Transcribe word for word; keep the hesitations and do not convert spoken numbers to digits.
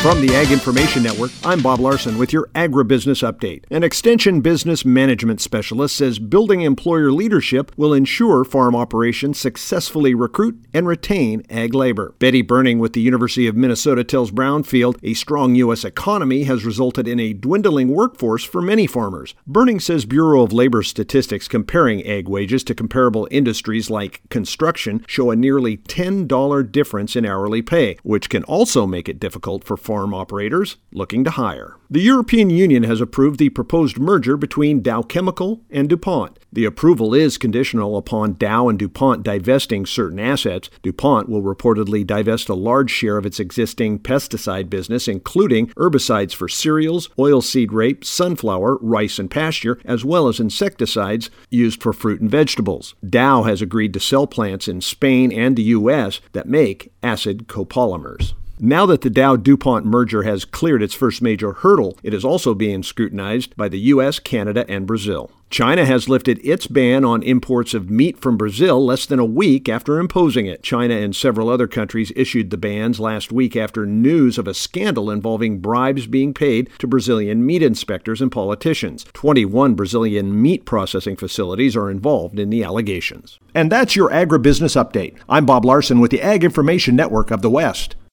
From the Ag Information Network, I'm Bob Larson with your Agribusiness Update. An Extension Business Management Specialist says building employer leadership will ensure farm operations successfully recruit and retain ag labor. Betty Burning with the University of Minnesota tells Brownfield a strong U S economy has resulted in a dwindling workforce for many farmers. Burning says Bureau of Labor statistics comparing ag wages to comparable industries like construction show a nearly ten dollars difference in hourly pay, which can also make it difficult for farm operators looking to hire. The European Union has approved the proposed merger between Dow Chemical and DuPont. The approval is conditional upon Dow and DuPont divesting certain assets. DuPont will reportedly divest a large share of its existing pesticide business, including herbicides for cereals, oilseed rape, sunflower, rice, and pasture, as well as insecticides used for fruit and vegetables. Dow has agreed to sell plants in Spain and the U S that make acid copolymers. Now that the Dow-DuPont merger has cleared its first major hurdle, it is also being scrutinized by the U S, Canada, and Brazil. China has lifted its ban on imports of meat from Brazil less than a week after imposing it. China and several other countries issued the bans last week after news of a scandal involving bribes being paid to Brazilian meat inspectors and politicians. twenty-one Brazilian meat processing facilities are involved in the allegations. And that's your Agribusiness Update. I'm Bob Larson with the Ag Information Network of the West.